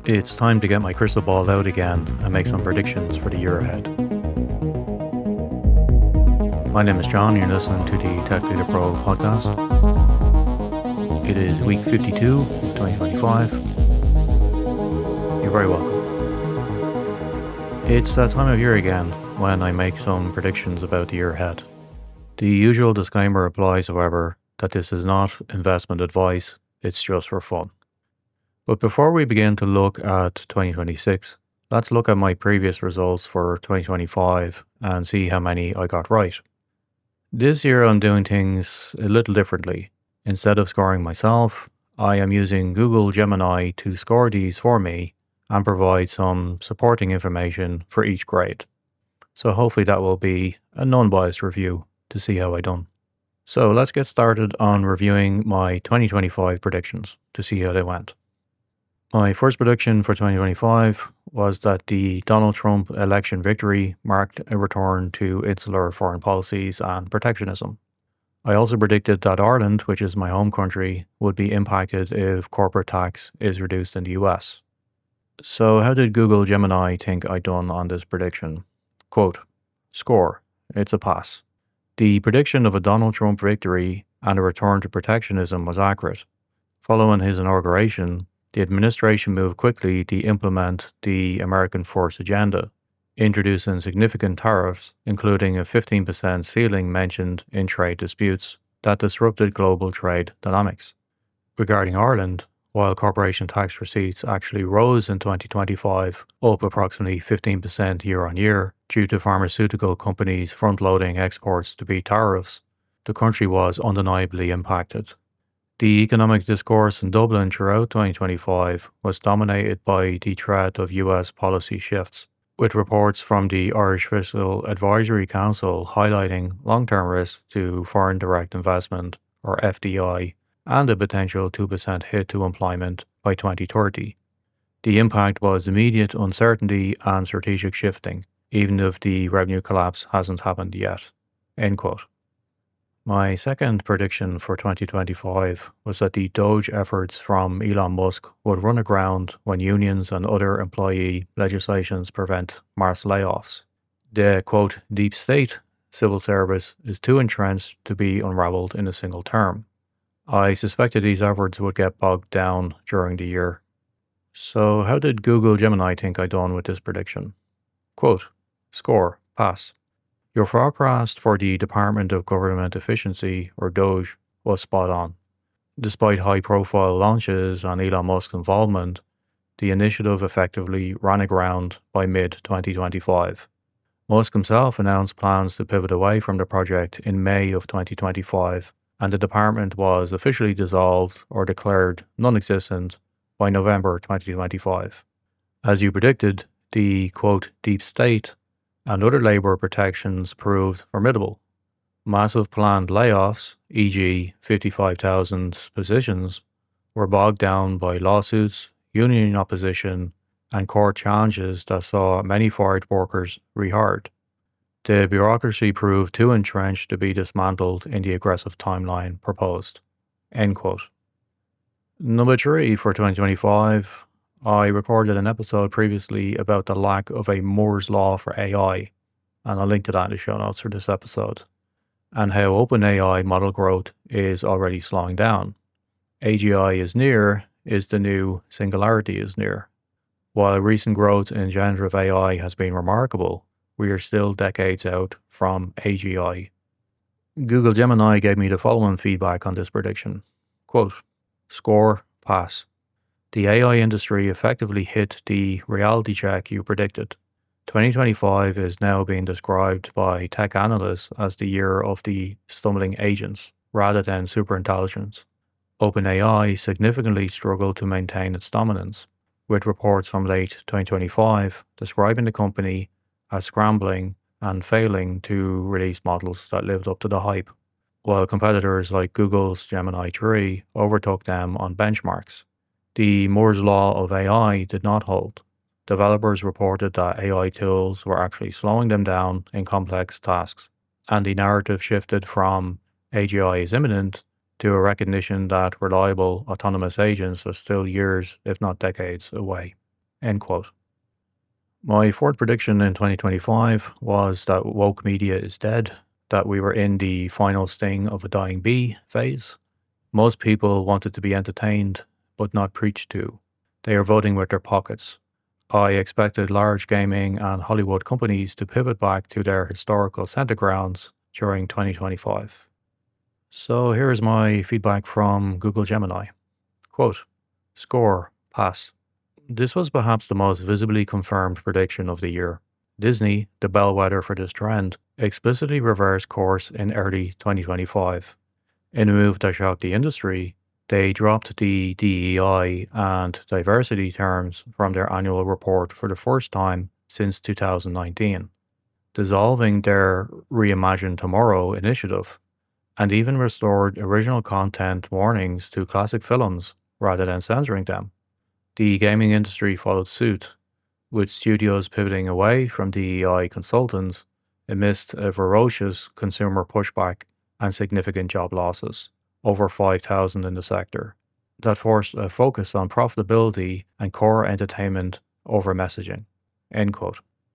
It's time to get my crystal ball out again and make some predictions for the year ahead. My name is John, you're listening to the Tech Leader Pro podcast. It is week 52 of 2025. You're very welcome. It's that time of year again when I make some predictions about the year ahead. The usual disclaimer applies, however, that this is not investment advice, it's just for fun. But before we begin to look at 2026, let's look at my previous results for 2025 and see how many I got right. This year I'm doing things a little differently. Instead of scoring myself, I am using Google Gemini to score these for me and provide some supporting information for each grade. So hopefully that will be a non-biased review to see how I done. So let's get started on reviewing my 2025 predictions to see how they went. My first prediction for 2025 was that the Donald Trump election victory marked a return to insular foreign policies and protectionism. I also predicted that Ireland, which is my home country, would be impacted if corporate tax is reduced in the US. So how did Google Gemini think I done on this prediction? Quote, score, it's a pass. The prediction of a Donald Trump victory and a return to protectionism was accurate. Following his inauguration, the administration moved quickly to implement the American First agenda, introducing significant tariffs, including a 15% ceiling mentioned in trade disputes that disrupted global trade dynamics. Regarding Ireland, while corporation tax receipts actually rose in 2025, up approximately 15% year on year due to pharmaceutical companies front-loading exports to beat tariffs, the country was undeniably impacted. The economic discourse in Dublin throughout 2025 was dominated by the threat of US policy shifts, with reports from the Irish Fiscal Advisory Council highlighting long-term risks to foreign direct investment, or FDI, and a potential 2% hit to employment by 2030. The impact was immediate uncertainty and strategic shifting, even if the revenue collapse hasn't happened yet. End quote. My second prediction for 2025 was that the Doge efforts from Elon Musk would run aground when unions and other employee legislations prevent mass layoffs. The, quote, deep state civil service is too entrenched to be unraveled in a single term. I suspected these efforts would get bogged down during the year. So how did Google Gemini think I done with this prediction? Quote, score, pass. Your forecast for the Department of Government Efficiency, or DOGE, was spot on. Despite high-profile launches and Elon Musk's involvement, the initiative effectively ran aground by mid-2025. Musk himself announced plans to pivot away from the project in May of 2025, and the department was officially dissolved or declared non-existent by November 2025. As you predicted, the, quote, deep state and other labour protections proved formidable. Massive planned layoffs, e.g. 55,000 positions, were bogged down by lawsuits, union opposition, and court challenges that saw many fired workers rehired. The bureaucracy proved too entrenched to be dismantled in the aggressive timeline proposed. End quote. Number 3 for 2025. I recorded an episode previously about the lack of a Moore's Law for AI, and I'll link to that in the show notes for this episode, and how OpenAI model growth is already slowing down. AGI is near is the new singularity is near. While recent growth in generative AI has been remarkable, we are still decades out from AGI. Google Gemini gave me the following feedback on this prediction. Quote, score, pass. The AI industry effectively hit the reality check you predicted. 2025 is now being described by tech analysts as the year of the stumbling agents rather than superintelligence. OpenAI significantly struggled to maintain its dominance, with reports from late 2025 describing the company as scrambling and failing to release models that lived up to the hype, while competitors like Google's Gemini 3 overtook them on benchmarks. The Moore's Law of AI did not hold. Developers reported that AI tools were actually slowing them down in complex tasks, and the narrative shifted from AGI is imminent to a recognition that reliable autonomous agents are still years, if not decades, away. End quote. My fourth prediction in 2025 was that woke media is dead, that we were in the final sting of a dying bee phase. Most people wanted to be entertained, but not preached to. They are voting with their pockets. I expected large gaming and Hollywood companies to pivot back to their historical center grounds during 2025. So here is my feedback from Google Gemini. Quote, score, pass. This was perhaps the most visibly confirmed prediction of the year. Disney, the bellwether for this trend, explicitly reversed course in early 2025. In a move that shocked the industry, they dropped the DEI and diversity terms from their annual report for the first time since 2019, dissolving their Reimagine Tomorrow initiative, and even restored original content warnings to classic films rather than censoring them. The gaming industry followed suit, with studios pivoting away from DEI consultants amidst a ferocious consumer pushback and significant job losses, over 5,000 in the sector, that forced a focus on profitability and core entertainment over messaging. End quote.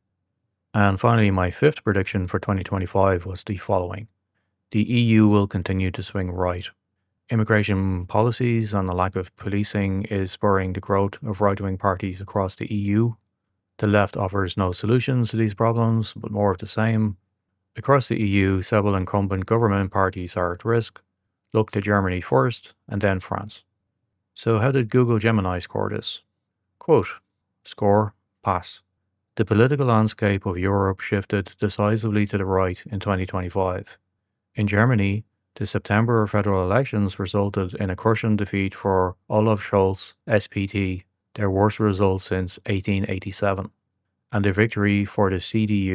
And finally, my fifth prediction for 2025 was the following. The EU will continue to swing right. Immigration policies and the lack of policing is spurring the growth of right-wing parties across the EU. The left offers no solutions to these problems, but more of the same. Across the EU, several incumbent government parties are at risk. Look to Germany first, and then France. So how did Google Gemini score this? Quote, score, pass. The political landscape of Europe shifted decisively to the right in 2025. In Germany, the September federal elections resulted in a crushing defeat for Olaf Scholz, SPD, their worst result since 1887, and a victory for the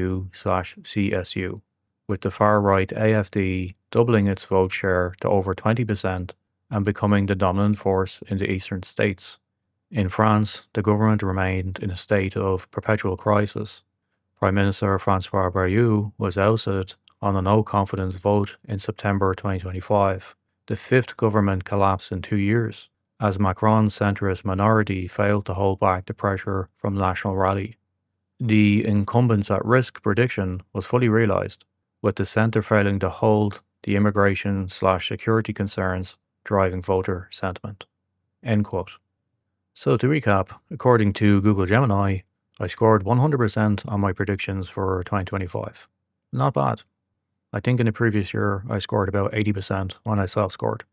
CDU/CSU, with the far-right AfD doubling its vote share to over 20% and becoming the dominant force in the eastern states. In France, the government remained in a state of perpetual crisis. Prime Minister François Bayrou was ousted on a no-confidence vote in September 2025, the fifth government collapse in 2 years, as Macron's centrist minority failed to hold back the pressure from National Rally. The incumbents at risk prediction was fully realized, with the centre failing to hold the immigration/security concerns driving voter sentiment. End quote. So to recap, according to Google Gemini, I scored 100% on my predictions for 2025. Not bad. I think in the previous year I scored about 80% when I self-scored.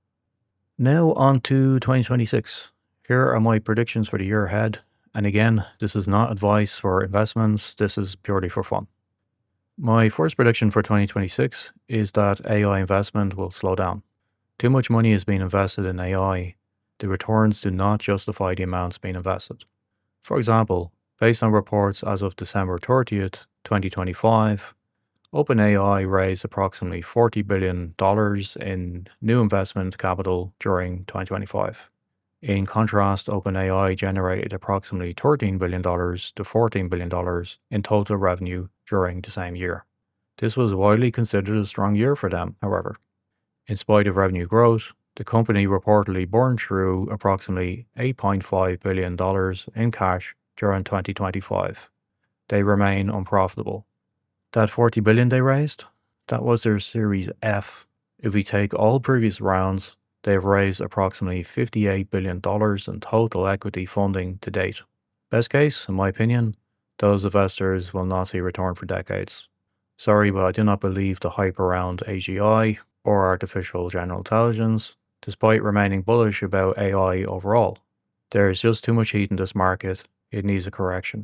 Now on to 2026. Here are my predictions for the year ahead. And again, this is not advice for investments, this is purely for fun. My first prediction for 2026 is that AI investment will slow down. Too much money is being invested in AI. The returns do not justify the amounts being invested. For example, based on reports as of December 30th, 2025, OpenAI raised approximately $40 billion in new investment capital during 2025. In contrast, OpenAI generated approximately $13 billion to $14 billion in total revenue during the same year. This was widely considered a strong year for them, however. In spite of revenue growth, the company reportedly burned through approximately $8.5 billion in cash during 2025. They remain unprofitable. That $40 billion they raised, that was their Series F. If we take all previous rounds, they've raised approximately $58 billion in total equity funding to date. Best case, in my opinion, those investors will not see a return for decades. Sorry, but I do not believe the hype around AGI or artificial general intelligence, despite remaining bullish about AI overall. There is just too much heat in this market, it needs a correction.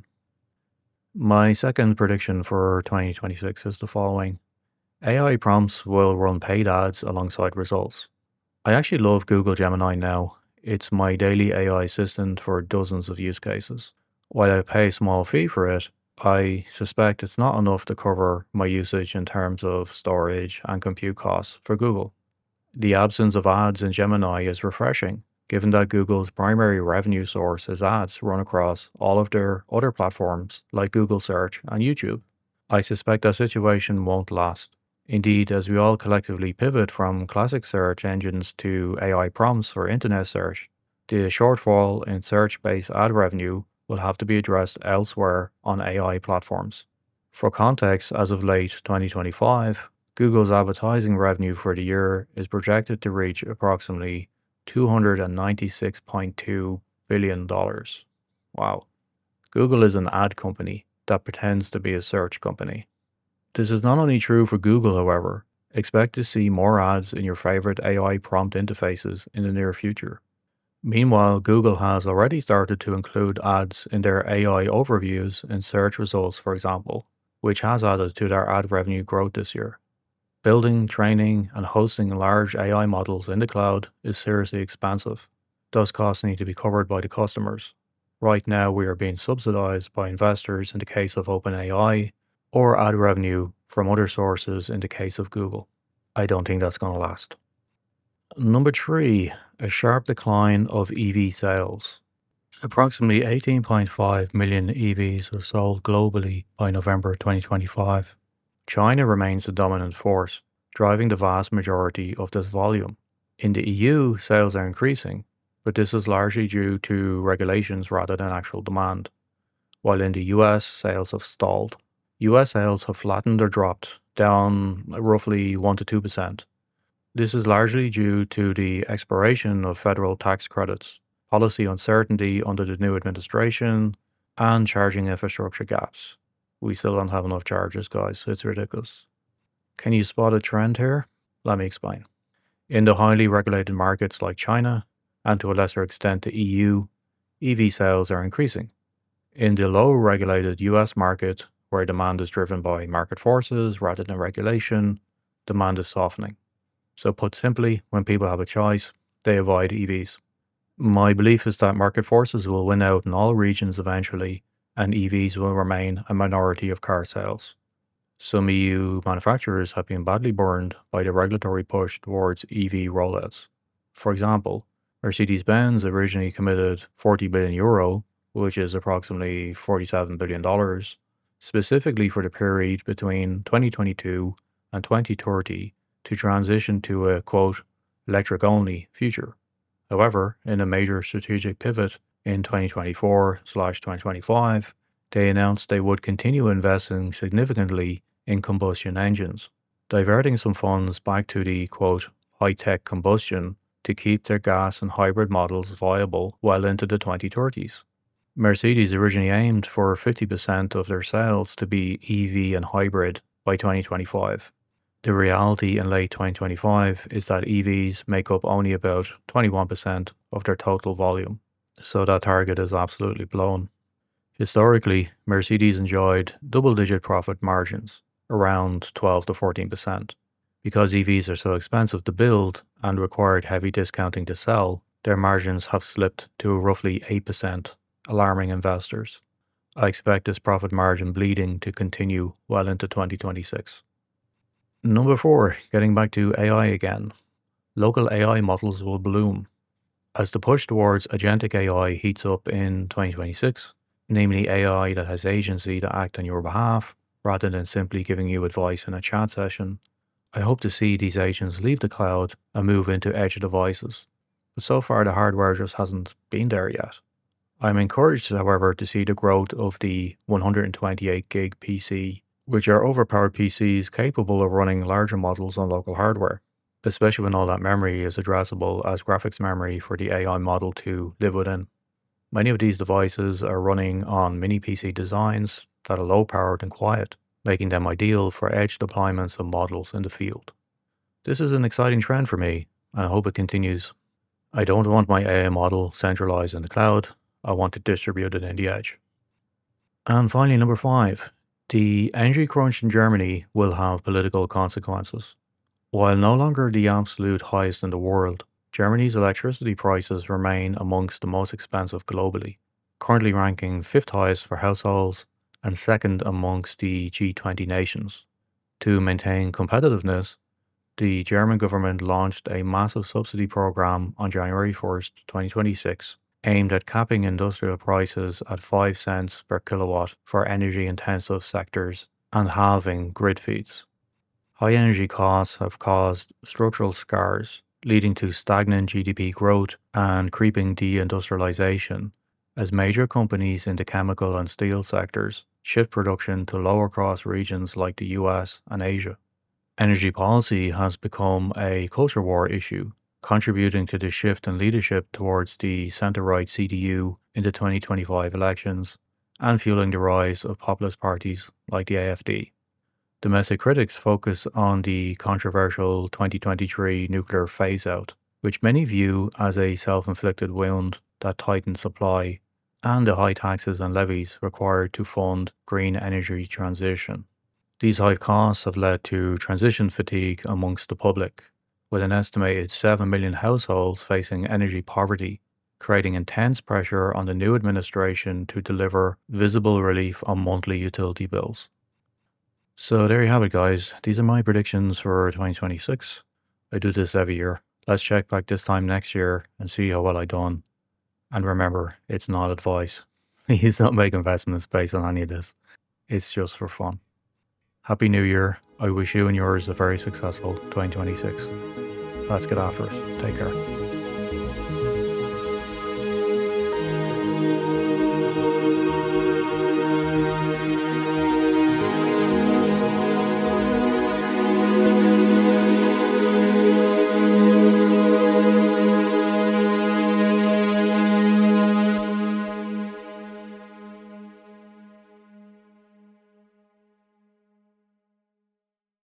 My second prediction for 2026 is the following. AI prompts will run paid ads alongside results. I actually love Google Gemini now. It's my daily AI assistant for dozens of use cases. While I pay a small fee for it, I suspect it's not enough to cover my usage in terms of storage and compute costs for Google. The absence of ads in Gemini is refreshing, given that Google's primary revenue source is ads run across all of their other platforms like Google Search and YouTube. I suspect that situation won't last. Indeed, as we all collectively pivot from classic search engines to AI prompts for internet search, the shortfall in search-based ad revenue will have to be addressed elsewhere on AI platforms. For context, as of late 2025, Google's advertising revenue for the year is projected to reach approximately $296.2 billion. Wow. Google is an ad company that pretends to be a search company. This is not only true for Google, however. Expect to see more ads in your favorite AI prompt interfaces in the near future. Meanwhile, Google has already started to include ads in their AI overviews in search results, for example, which has added to their ad revenue growth this year. Building, training, and hosting large AI models in the cloud is seriously expensive. Those costs need to be covered by the customers. Right now, we are being subsidized by investors in the case of OpenAI, or ad revenue from other sources in the case of Google. I don't think that's going to last. Number 3, a sharp decline of EV sales. Approximately 18.5 million EVs were sold globally by November 2025. China remains the dominant force, driving the vast majority of this volume. In the EU, sales are increasing, but this is largely due to regulations rather than actual demand. While in the US, sales have stalled. US sales have flattened or dropped, down roughly 1 to 2%. This is largely due to the expiration of federal tax credits, policy uncertainty under the new administration, and charging infrastructure gaps. We still don't have enough chargers, guys. It's ridiculous. Can you spot a trend here? Let me explain. In the highly regulated markets like China, and to a lesser extent the EU, EV sales are increasing. In the low regulated US market, where demand is driven by market forces rather than regulation, demand is softening. So put simply, when people have a choice, they avoid EVs. My belief is that market forces will win out in all regions eventually, and EVs will remain a minority of car sales. Some EU manufacturers have been badly burned by the regulatory push towards EV rollouts. For example, Mercedes-Benz originally committed €40 billion, which is approximately $47 billion, specifically for the period between 2022 and 2030 to transition to a, quote, electric-only future. However, in a major strategic pivot in 2024/2025, they announced they would continue investing significantly in combustion engines, diverting some funds back to the, quote, high-tech combustion to keep their gas and hybrid models viable well into the 2030s. Mercedes originally aimed for 50% of their sales to be EV and hybrid by 2025. The reality in late 2025 is that EVs make up only about 21% of their total volume, so that target is absolutely blown. Historically, Mercedes enjoyed double-digit profit margins, around 12 to 14%. Because EVs are so expensive to build and required heavy discounting to sell, their margins have slipped to roughly 8%, alarming investors. I expect this profit margin bleeding to continue well into 2026. Number 4, getting back to AI again. Local AI models will bloom. As the push towards agentic AI heats up in 2026, namely AI that has agency to act on your behalf rather than simply giving you advice in a chat session, I hope to see these agents leave the cloud and move into edge devices. But so far the hardware just hasn't been there yet. I'm encouraged, however, to see the growth of the 128 gig PC, which are overpowered PCs capable of running larger models on local hardware, especially when all that memory is addressable as graphics memory for the AI model to live within. Many of these devices are running on mini PC designs that are low powered and quiet, making them ideal for edge deployments of models in the field. This is an exciting trend for me, and I hope it continues. I don't want my AI model centralized in the cloud. I want it distributed in the edge. And finally, number 5, the energy crunch in Germany will have political consequences. While no longer the absolute highest in the world, Germany's electricity prices remain amongst the most expensive globally, currently ranking 5th highest for households and 2nd amongst the G20 nations. To maintain competitiveness, the German government launched a massive subsidy program on January 1st, 2026, aimed at capping industrial prices at 5 cents per kilowatt for energy-intensive sectors and halving grid fees. High energy costs have caused structural scars, leading to stagnant GDP growth and creeping deindustrialization as major companies in the chemical and steel sectors shift production to lower cost regions like the US and Asia. Energy policy has become a culture war issue, contributing to the shift in leadership towards the centre right CDU in the 2025 elections and fueling the rise of populist parties like the AfD. Domestic critics focus on the controversial 2023 nuclear phase out, which many view as a self inflicted wound that tightens supply and the high taxes and levies required to fund green energy transition. These high costs have led to transition fatigue amongst the public, with an estimated 7 million households facing energy poverty, creating intense pressure on the new administration to deliver visible relief on monthly utility bills. So there you have it, guys. These are my predictions for 2026. I do this every year. Let's check back this time next year and see how well I done. And remember, it's not advice. Please don't make investments based on any of this. It's just for fun. Happy New Year. I wish you and yours a very successful 2026. Let's get after it. Take care.